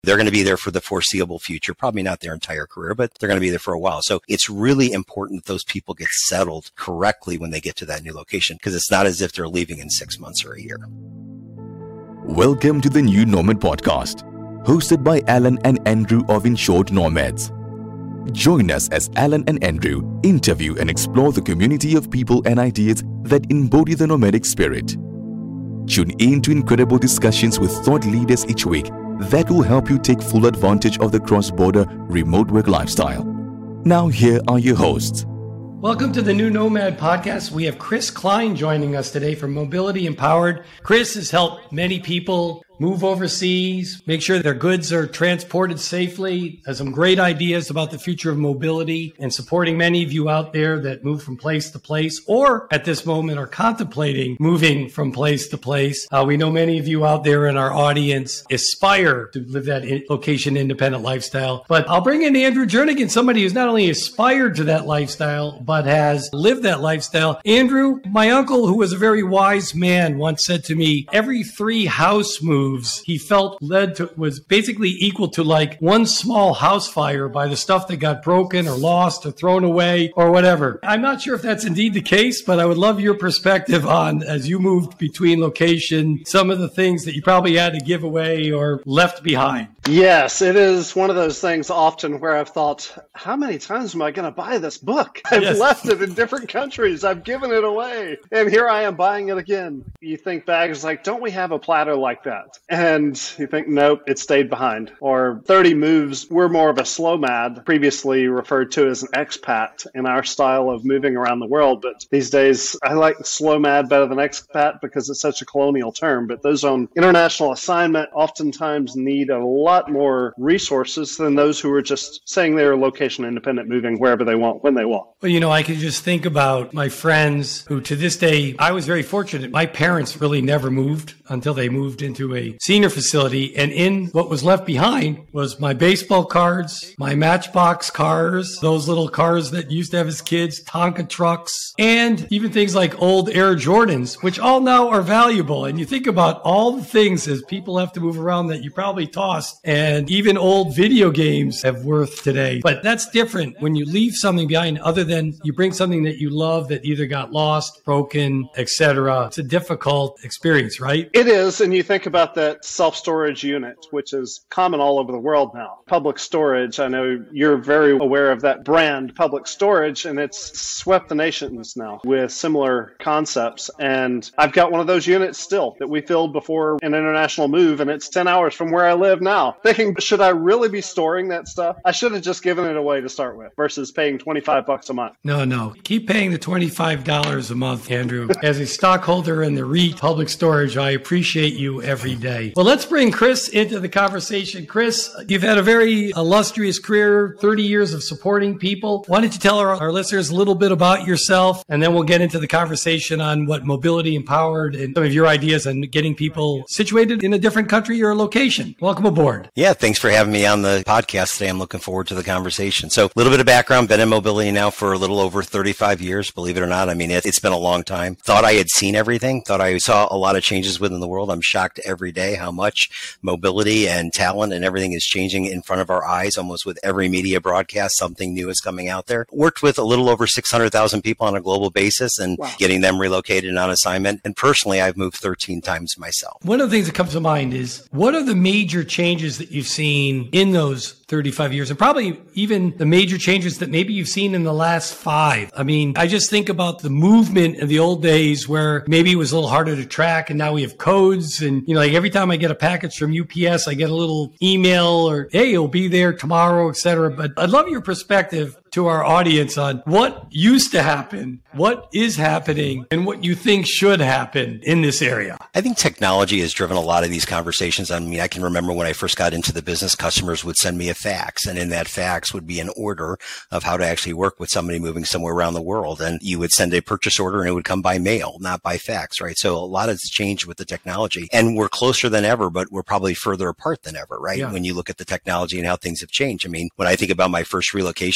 they're going to be there for the foreseeable future, probably not their entire career, but they're going to be there for a while. So it's really important that those people get settled correctly when they get to that new location, because it's not as if they're leaving in 6 months or a year. Welcome to the New Nomad Podcast, hosted by Alan and Andrew of InShort Nomads. Join us as Alan and Andrew interview and explore the community of people and ideas that embody the nomadic spirit. Tune in to incredible discussions with thought leaders each week that will help you take full advantage of the cross-border remote work lifestyle. Now here are your hosts. Welcome to the New Nomad Podcast. We have Chris Klein joining us today from Mobility Empowered. Chris has helped many people move overseas, make sure their goods are transported safely, has some great ideas about the future of mobility, and supporting many of you out there that move from place to place or at this moment are contemplating moving from place to place. We know many of you out there in our audience aspire to live that location independent lifestyle. But I'll bring in Andrew Jernigan, somebody who's not only aspired to that lifestyle, but has lived that lifestyle. Andrew, my uncle, who was a very wise man, once said to me, every 3 house moves he felt was basically equal to like one small house fire by the stuff that got broken or lost or thrown away or whatever. I'm not sure if that's indeed the case, but I would love your perspective on, as you moved between location, some of the things that you probably had to give away or left behind. Yes, it is one of those things often where I've thought, how many times am I going to buy this book? I've left it in different countries. I've given it away. And here I am buying it again. You think back, it's like, don't we have a platter like that? And you think, nope, it stayed behind. Or 30 moves, we're more of a slow mad, previously referred to as an expat in our style of moving around the world. But these days, I like slow mad better than expat because it's such a colonial term. But those on international assignment oftentimes need a lot more resources than those who are just saying they're location independent, moving wherever they want, when they want. Well, I could just think about my friends who to this day, I was very fortunate. My parents really never moved until they moved into a senior facility. And in what was left behind was my baseball cards, my Matchbox cars, those little cars that used to have as kids, Tonka trucks, and even things like old Air Jordans, which all now are valuable. And you think about all the things as people have to move around that you probably tossed. And even old video games have worth today. But that's different when you leave something behind other than you bring something that you love that either got lost, broken, etc. It's a difficult experience, right? It is. And you think about that self-storage unit, which is common all over the world now. Public storage, I know you're very aware of that brand, Public Storage, and it's swept the nations now with similar concepts. And I've got one of those units still that we filled before an international move, and it's 10 hours from where I live now. Thinking, should I really be storing that stuff? I should have just given it away to start with versus paying $25 a month. No. Keep paying the $25 a month, Andrew. As a stockholder in the REIT Public Storage, I appreciate you every day. Well, let's bring Chris into the conversation. Chris, you've had a very illustrious career, 30 years of supporting people. Why don't you tell our listeners a little bit about yourself, and then we'll get into the conversation on what Mobility Empowered and some of your ideas on getting people situated in a different country or location. Welcome aboard. Yeah, thanks for having me on the podcast today. I'm looking forward to the conversation. So a little bit of background, been in mobility now for a little over 35 years, believe it or not. I mean, it's been a long time. Thought I had seen everything, thought I saw a lot of changes within the world. I'm shocked every day how much mobility and talent and everything is changing in front of our eyes. Almost with every media broadcast, something new is coming out there. Worked with a little over 600,000 people on a global basis and getting them relocated and on assignment. And personally, I've moved 13 times myself. One of the things that comes to mind is, what are the major changes that you've seen in those 35 years, and probably even the major changes that maybe you've seen in the last 5? I mean, I just think about the movement in the old days where maybe it was a little harder to track, and now we have codes. And, like every time I get a package from UPS, I get a little email or, hey, it'll be there tomorrow, etc. But I'd love your perspective to our audience on what used to happen, what is happening, and what you think should happen in this area. I think technology has driven a lot of these conversations. I mean, I can remember when I first got into the business, customers would send me a fax, and in that fax would be an order of how to actually work with somebody moving somewhere around the world. And you would send a purchase order and it would come by mail, not by fax, right? So a lot has changed with the technology, and we're closer than ever, but we're probably further apart than ever, right? Yeah. When you look at the technology and how things have changed. I mean, when I think about my first relocations, we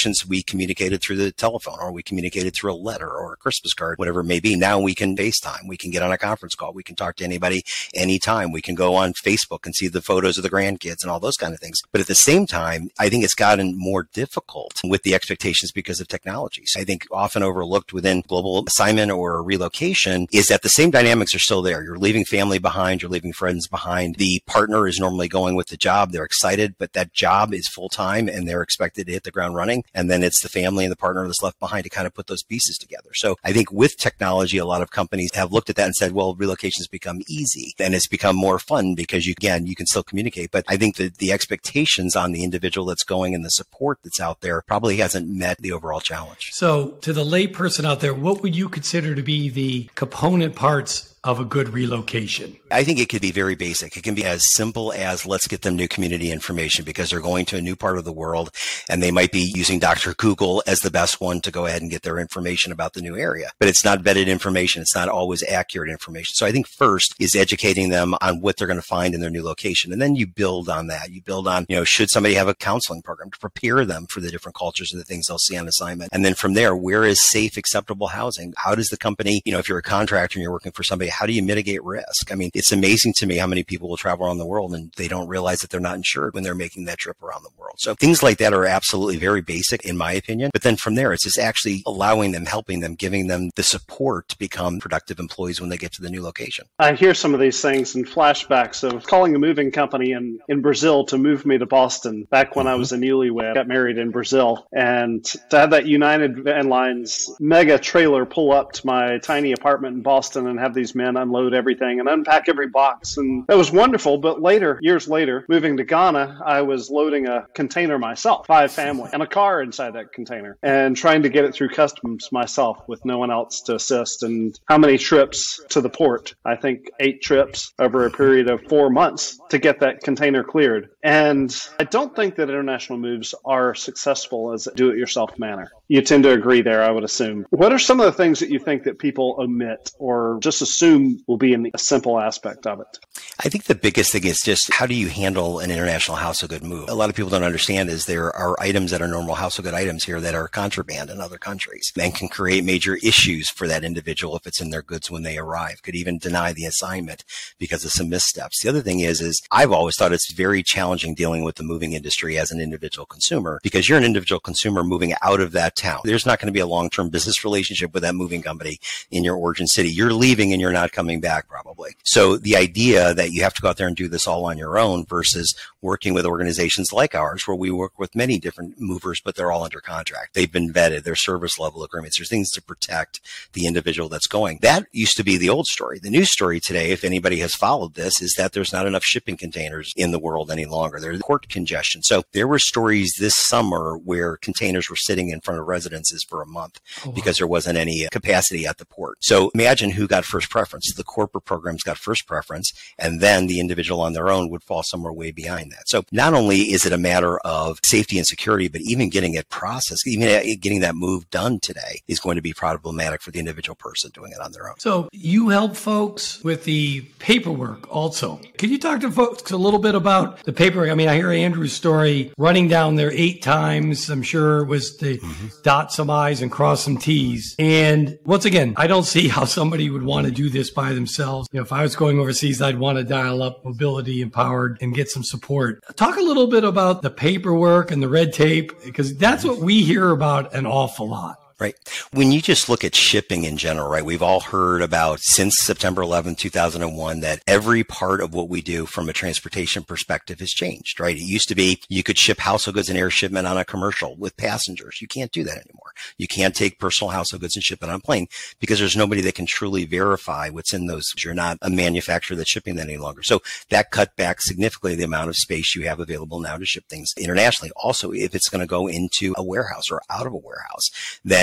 communicated through the telephone, or we communicated through a letter or a Christmas card, whatever it may be. Now we can FaceTime. We can get on a conference call. We can talk to anybody anytime. We can go on Facebook and see the photos of the grandkids and all those kind of things. But at the same time, I think it's gotten more difficult with the expectations because of technology. So I think often overlooked within global assignment or relocation is that the same dynamics are still there. You're leaving family behind. You're leaving friends behind. The partner is normally going with the job. They're excited, but that job is full time and they're expected to hit the ground running. And then it's the family and the partner that's left behind to kind of put those pieces together. So I think with technology, a lot of companies have looked at that and said, well, relocation has become easy and it's become more fun because you can still communicate. But I think that the expectations on the individual that's going and the support that's out there probably hasn't met the overall challenge. So to the lay person out there, what would you consider to be the component parts of a good relocation? I think it could be very basic. It can be as simple as let's get them new community information because they're going to a new part of the world and they might be using Dr. Google as the best one to go ahead and get their information about the new area. But it's not vetted information. It's not always accurate information. So I think first is educating them on what they're going to find in their new location. And then you build on that. You build on, should somebody have a counseling program to prepare them for the different cultures and the things they'll see on assignment. And then from there, where is safe, acceptable housing? How does the company, if you're a contractor and you're working for somebody, how do you mitigate risk? I mean, it's amazing to me how many people will travel around the world and they don't realize that they're not insured when they're making that trip around the world. So things like that are absolutely very basic in my opinion. But then from there, it's just actually allowing them, helping them, giving them the support to become productive employees when they get to the new location. I hear some of these things and flashbacks of calling a moving company in Brazil to move me to Boston back when I was a newlywed. I got married in Brazil, and to have that United Van Lines mega trailer pull up to my tiny apartment in Boston and have these men unload everything and unpack every box. And that was wonderful. But later, years later, moving to Ghana, I was loading a container myself, 5 family, and a car inside that container, and trying to get it through customs myself with no one else to assist. And how many trips to the port? I think 8 trips over a period of 4 months to get that container cleared. And I don't think that international moves are successful as a do-it-yourself manner. You tend to agree there, I would assume. What are some of the things that you think that people omit or just assume will be a simple aspect of it? I think the biggest thing is just how do you handle an international house of good move? A lot of people don't understand is there are items that are normal house of good items here that are contraband in other countries and can create major issues for that individual if it's in their goods when they arrive. Could even deny the assignment because of some missteps. The other thing is I've always thought it's very challenging dealing with the moving industry as an individual consumer because you're an individual consumer moving out of that town. There's not going to be a long-term business relationship with that moving company in your origin city. You're leaving and you're not coming back probably. So the idea that you have to go out there and do this all on your own versus working with organizations like ours where we work with many different movers, but they're all under contract. They've been vetted. There's service level agreements. There's things to protect the individual that's going. That used to be the old story. The new story today, if anybody has followed this, is that there's not enough shipping containers in the world any longer. There's port congestion. So there were stories this summer where containers were sitting in front of residences for a month because there wasn't any capacity at the port. So imagine who got first preference. The corporate programs got first preference, and then the individual on their own would fall somewhere way behind that. So not only is it a matter of safety and security, but even getting it processed, even getting that move done today is going to be problematic for the individual person doing it on their own. So you help folks with the paperwork also. Can you talk to folks a little bit about the paperwork? I mean, I hear Andrew's story running down there 8 times. I'm sure it was to dot some I's and cross some T's. And once again, I don't see how somebody would want to do this by themselves. If I was going overseas, I'd want to dial up Mobility Empowered and get some support. Talk a little bit about the paperwork and the red tape, because that's what we hear about an awful lot. Right. When you just look at shipping in general, right, we've all heard about since September 11, 2001, that every part of what we do from a transportation perspective has changed, right? It used to be you could ship household goods and air shipment on a commercial with passengers. You can't do that anymore. You can't take personal household goods and ship it on a plane because there's nobody that can truly verify what's in those. You're not a manufacturer that's shipping that any longer. So that cut back significantly the amount of space you have available now to ship things internationally. Also, if it's going to go into a warehouse or out of a warehouse, then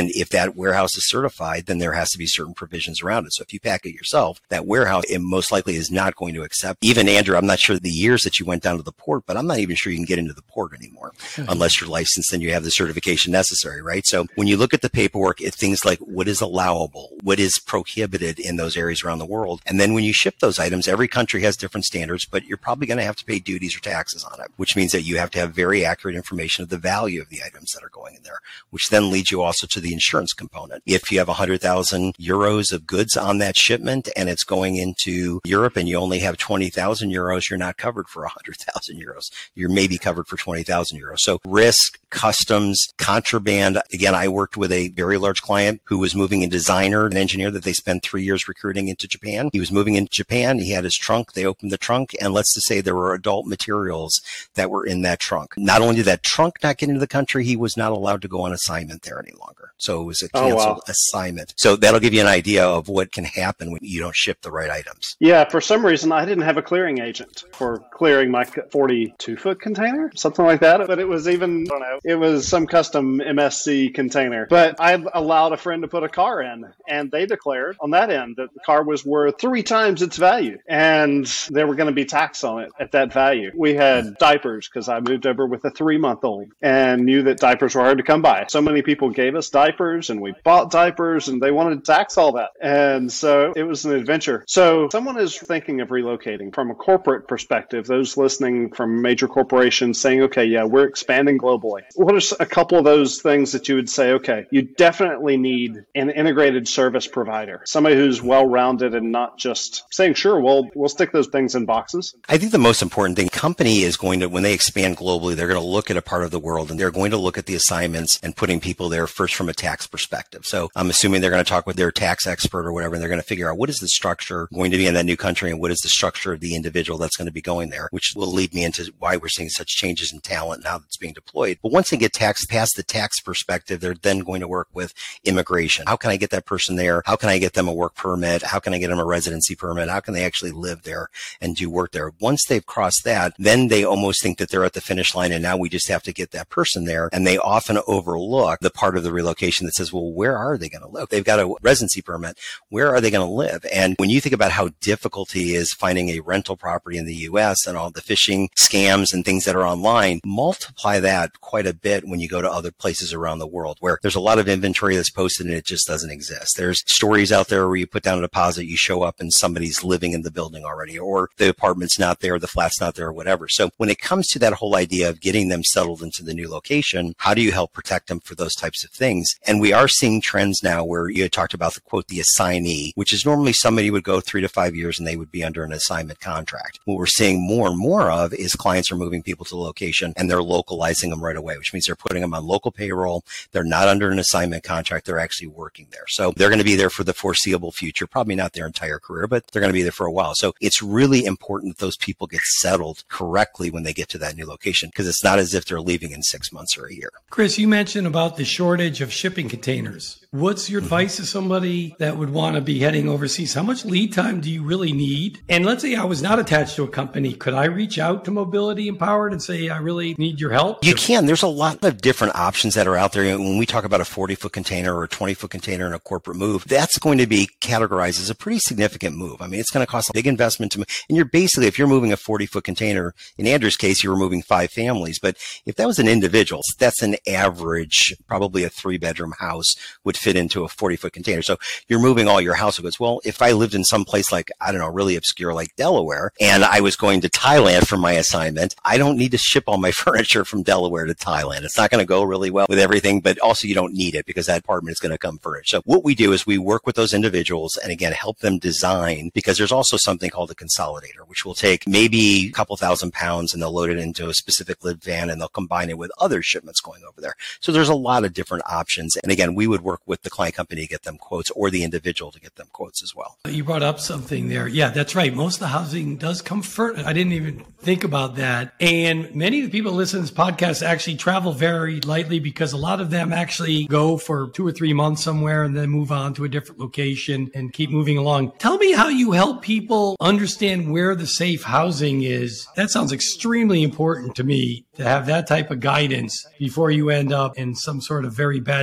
And if that warehouse is certified, then there has to be certain provisions around it. So if you pack it yourself, that warehouse, it most likely is not going to accept. Even Andrew, I'm not sure the years that you went down to the port, but I'm not even sure you can get into the port anymore unless you're licensed and you have the certification necessary, right? So when you look at the paperwork, it's things like what is allowable, what is prohibited in those areas around the world. And then when you ship those items, every country has different standards, but you're probably going to have to pay duties or taxes on it, which means that you have to have very accurate information of the value of the items that are going in there, which then leads you also to the insurance component. If you have 100,000 euros of goods on that shipment and it's going into Europe and you only have 20,000 euros, you're not covered for 100,000 euros. You're maybe covered for 20,000 euros. So risk, customs, contraband. Again, I worked with a very large client who was moving a designer, an engineer that they spent 3 years recruiting into Japan. He was moving into Japan. He had his trunk. They opened the trunk, and let's just say there were adult materials that were in that trunk. Not only did that trunk not get into the country, he was not allowed to go on assignment there any longer. So it was a canceled assignment. So that'll give you an idea of what can happen when you don't ship the right items. Yeah, for some reason, I didn't have a clearing agent for clearing my 42-foot container, something like that. But it was even, I don't know, it was some custom MSC container. But I allowed a friend to put a car in, and they declared on that end that the car was worth 3 times its value, and there were going to be tax on it at that value. We had diapers because I moved over with a 3-month-old and knew that diapers were hard to come by. So many people gave us diapers, and we bought diapers, and they wanted to tax all that. And so it was an adventure. So someone is thinking of relocating from a corporate perspective, those listening from major corporations saying, okay, yeah, we're expanding globally. What are a couple of those things that you would say, okay, you definitely need an integrated service provider, somebody who's well-rounded and not just saying, sure, we'll stick those things in boxes? I think the most important thing, company is going to, when they expand globally, they're going to look at a part of the world and they're going to look at the assignments and putting people there first from a tax perspective. So I'm assuming they're going to talk with their tax expert or whatever, and they're going to figure out what is the structure going to be in that new country and what is the structure of the individual that's going to be going there, which will lead me into why we're seeing such changes in talent now that's being deployed. But once they get taxed past the tax perspective, they're then going to work with immigration. How can I get that person there? How can I get them a work permit? How can I get them a residency permit? How can they actually live there and do work there? Once they've crossed that, then they almost think that they're at the finish line and now we just have to get that person there. And they often overlook the part of the relocation that says, well, where are they going to live? They've got a residency permit. Where are they going to live? And when you think about how difficult it is finding a rental property in the U.S. and all the phishing scams and things that are online, multiply that quite a bit when you go to other places around the world where there's a lot of inventory that's posted and it just doesn't exist. There's stories out there where you put down a deposit, you show up and somebody's living in the building already, or the apartment's not there, the flat's not there, or whatever. So when it comes to that whole idea of getting them settled into the new location, how do you help protect them for those types of things? And we are seeing trends now where you had talked about the quote, the assignee, which is normally somebody would go 3 to 5 years and they would be under an assignment contract. What we're seeing more and more of is clients are moving people to the location and they're localizing them right away, which means they're putting them on local payroll. They're not under an assignment contract. They're actually working there. So they're going to be there for the foreseeable future, probably not their entire career, but they're going to be there for a while. So it's really important that those people get settled correctly when they get to that new location, because it's not as if they're leaving in 6 months or a year. Chris, you mentioned about the shortage of shipping containers. What's your advice to somebody that would want to be heading overseas? How much lead time do you really need? And let's say I was not attached to a company. Could I reach out to Mobility Empowered and say, I really need your help? You can. There's a lot of different options that are out there. When we talk about a 40-foot container or a 20-foot container in a corporate move, that's going to be categorized as a pretty significant move. I mean, it's going to cost a big investment to move. And you're basically, if you're moving a 40-foot container, in Andrew's case, you were moving 5 families. But if that was an individual, that's an average, probably a 3-bedroom house would fit into a 40-foot container. So you're moving all your household goods. Well, if I lived in some place like, I don't know, really obscure like Delaware, and I was going to Thailand for my assignment, I don't need to ship all my furniture from Delaware to Thailand. It's not going to go really well with everything, but also you don't need it because that apartment is going to come furnished. So what we do is we work with those individuals and again, help them design, because there's also something called a consolidator, which will take maybe a couple £1,000 and they'll load it into a specific lid van and they'll combine it with other shipments going over there. So there's a lot of different options. And again, we would work with the client company to get them quotes or the individual to get them quotes as well. You brought up something there. Yeah, that's right. Most of the housing does come first. I didn't even think about that. And many of the people listening to this podcast actually travel very lightly because a lot of them actually go for 2 or 3 months somewhere and then move on to a different location and keep moving along. Tell me how you help people understand where the safe housing is. That sounds extremely important to me, to have that type of guidance before you end up in some sort of very bad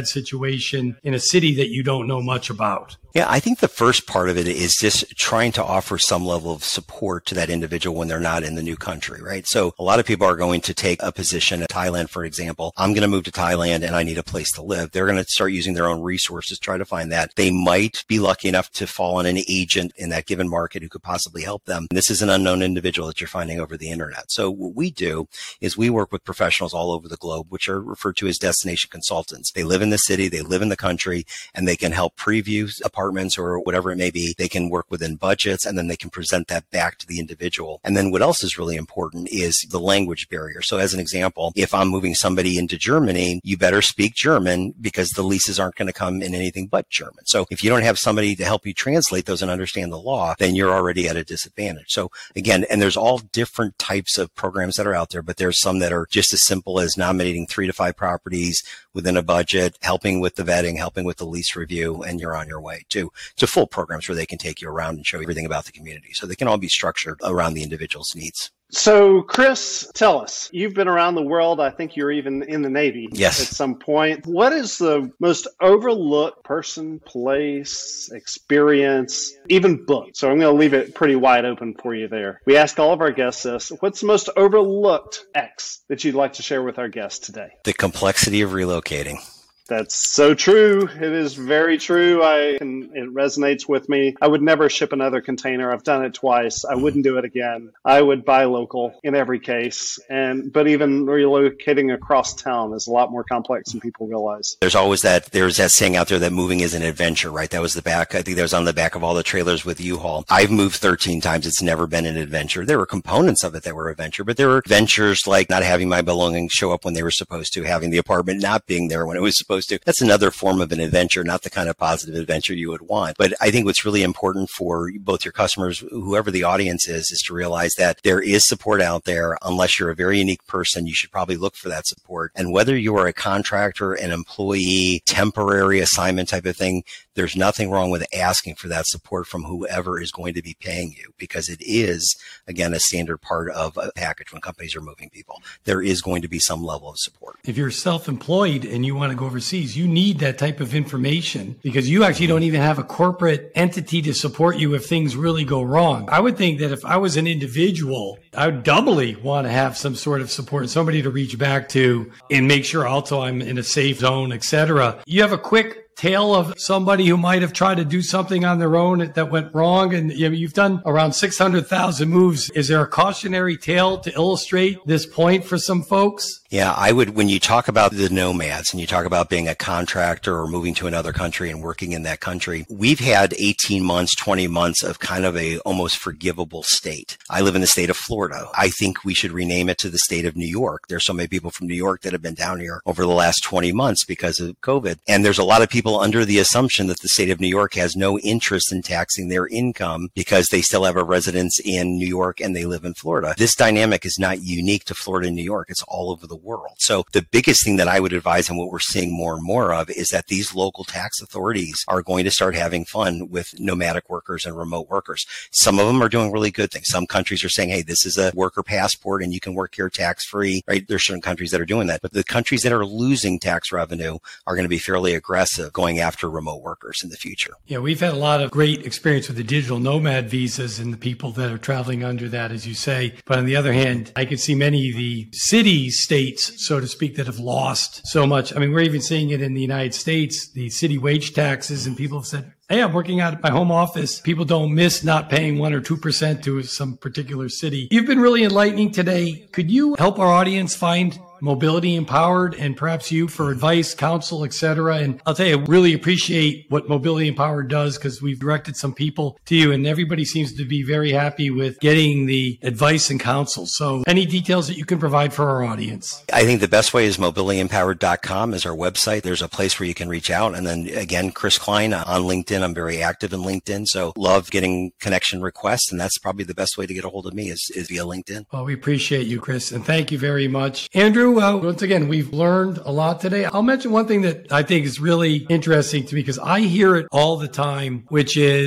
situation in a city that you don't know much about? Yeah, I think the first part of it is just trying to offer some level of support to that individual when they're not in the new country, right? So a lot of people are going to take a position in Thailand, for example. I'm going to move to Thailand and I need a place to live. They're going to start using their own resources, try to find that. They might be lucky enough to fall on an agent in that given market who could possibly help them. And this is an unknown individual that you're finding over the internet. So what we do is we work with professionals all over the globe, which are referred to as destination consultants. They live in the city, they live in the country, and they can help preview apartments or whatever it may be. They can work within budgets, and then they can present that back to the individual. And then what else is really important is the language barrier. So as an example, if I'm moving somebody into Germany, you better speak German because the leases aren't going to come in anything but German. So if you don't have somebody to help you translate those and understand the law, then you're already at a disadvantage. So again, and there's all different types of programs that are out there, but there's some that are just as simple as nominating 3 to 5 properties within a budget, helping with the vetting, helping with the lease review, and you're on your way to full programs where they can take you around and show you everything about the community. So they can all be structured around the individual's needs. So, Chris, tell us, you've been around the world. I think you're even in the Navy Yes. at some point. What is the most overlooked person, place, experience, even book? So I'm going to leave it pretty wide open for you there. We ask all of our guests this. What's the most overlooked X that you'd like to share with our guests today? The complexity of relocating. That's so true. It is very true. It resonates with me. I would never ship another container. I've done it twice. I wouldn't do it again. I would buy local in every case. But even relocating across town is a lot more complex than people realize. There's that saying out there that moving is an adventure, right? That was I think that was on the back of all the trailers with U-Haul. I've moved 13 times. It's never been an adventure. There were components of it that were adventure, but there were adventures like not having my belongings show up when they were supposed to, having the apartment not being there when it was supposed to. That's another form of an adventure, not the kind of positive adventure you would want. But I think what's really important for both your customers, whoever the audience is to realize that there is support out there. Unless you're a very unique person, you should probably look for that support. And whether you are a contractor, an employee, temporary assignment type of thing, there's nothing wrong with asking for that support from whoever is going to be paying you, because it is, again, a standard part of a package when companies are moving people. There is going to be some level of support. If you're self-employed and you want to go overseas, you need that type of information because you actually don't even have a corporate entity to support you if things really go wrong. I would think that if I was an individual, I would doubly want to have some sort of support, somebody to reach back to and make sure also I'm in a safe zone, etc. You have a quick tale of somebody who might have tried to do something on their own that went wrong, and you've done around 600,000 moves. Is there a cautionary tale to illustrate this point for some folks? Yeah, I would, when you talk about the nomads and you talk about being a contractor or moving to another country and working in that country, we've had 18 months, 20 months of kind of a almost forgivable state. I live in the state of Florida. I think we should rename it to the state of New York. There's so many people from New York that have been down here over the last 20 months because of COVID. And there's a lot of people under the assumption that the state of New York has no interest in taxing their income because they still have a residence in New York and they live in Florida. This dynamic is not unique to Florida and New York. It's all over the world. So the biggest thing that I would advise, and what we're seeing more and more of, is that these local tax authorities are going to start having fun with nomadic workers and remote workers. Some of them are doing really good things. Some countries are saying, hey, this is a worker passport and you can work here tax-free, right? There's certain countries that are doing that. But the countries that are losing tax revenue are going to be fairly aggressive going after remote workers in the future. Yeah, we've had a lot of great experience with the digital nomad visas and the people that are traveling under that, as you say. But on the other hand, I could see many of the city-states, so to speak, that have lost so much. I mean, we're even seeing it in the United States, the city wage taxes, and people have said, hey, I'm working out at my home office. People don't miss not paying 1 or 2% to some particular city. You've been really enlightening today. Could you help our audience find Mobility Empowered and perhaps you for advice, counsel, etc.? And I'll tell you, I really appreciate what Mobility Empowered does because we've directed some people to you and everybody seems to be very happy with getting the advice and counsel. So any details that you can provide for our audience? I think the best way is mobilityempowered.com is our website. There's a place where you can reach out. And then again, Chris Klein on LinkedIn. I'm very active in LinkedIn. So love getting connection requests. And that's probably the best way to get a hold of me is via LinkedIn. Well, we appreciate you, Chris. And thank you very much. Andrew, once again, we've learned a lot today. I'll mention one thing that I think is really interesting to me because I hear it all the time, which is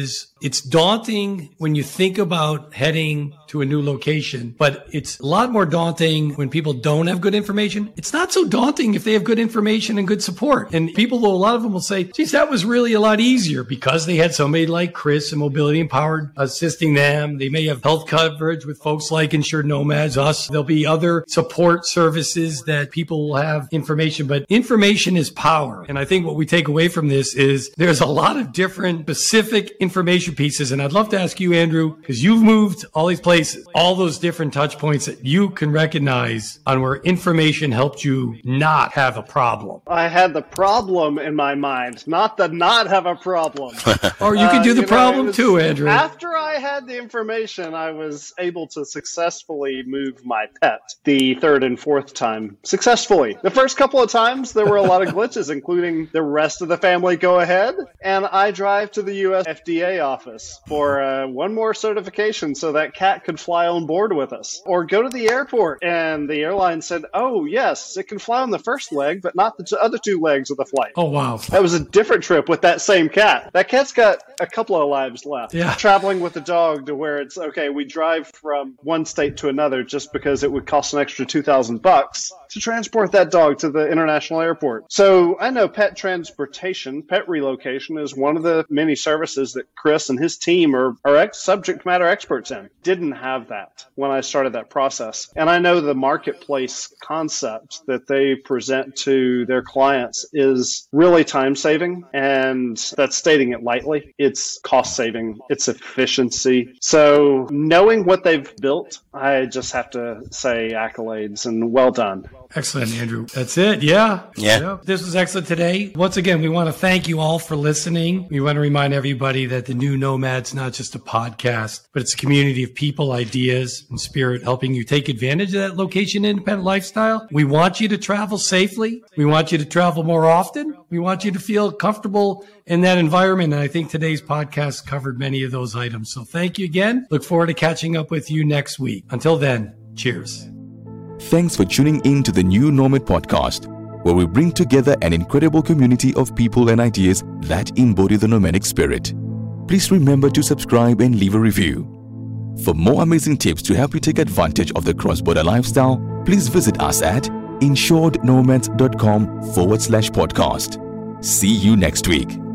It's daunting when you think about heading to a new location, but it's a lot more daunting when people don't have good information. It's not so daunting if they have good information and good support. And a lot of them will say, geez, that was really a lot easier because they had somebody like Chris and Mobility Empowered assisting them. They may have health coverage with folks like Insured Nomads, us. There'll be other support services that people will have information, but information is power. And I think what we take away from this is there's a lot of different specific information pieces. And I'd love to ask you, Andrew, because you've moved all these places, all those different touch points that you can recognize on where information helped you not have a problem. I had the problem in my mind, not the not have a problem. Or you can do the problem too, Andrew. After I had the information, I was able to successfully move my pet the third and fourth time successfully. The first couple of times, there were a lot of glitches, including the rest of the family go ahead, and I drive to the U.S. FDA office for one more certification so that cat could fly on board with us. Or go to the airport, and the airline said, oh, yes, it can fly on the first leg, but not the other two legs of the flight. Oh, wow. That was a different trip with that same cat. That cat's got a couple of lives left. Yeah. Traveling with the dog to where it's, okay, we drive from one state to another just because it would cost an extra $2,000 to transport that dog to the international airport. So I know pet transportation, pet relocation is one of the many services that Chris and his team are subject matter experts in. Didn't have that when I started that process. And I know the marketplace concept that they present to their clients is really time saving, and that's stating it lightly. It's cost saving, it's efficiency. So knowing what they've built, I just have to say accolades and well done. Excellent, Andrew. That's it. Yeah. This was excellent today. Once again, we want to thank you all for listening. We want to remind everybody that the New Nomad's not just a podcast, but it's a community of people, ideas, and spirit helping you take advantage of that location-independent lifestyle. We want you to travel safely. We want you to travel more often. We want you to feel comfortable in that environment. And I think today's podcast covered many of those items. So thank you again. Look forward to catching up with you next week. Until then, cheers. Thanks for tuning in to the New Nomad Podcast, where we bring together an incredible community of people and ideas that embody the nomadic spirit. Please remember to subscribe and leave a review. For more amazing tips to help you take advantage of the cross-border lifestyle, please visit us at insurednomads.com/podcast. See you next week.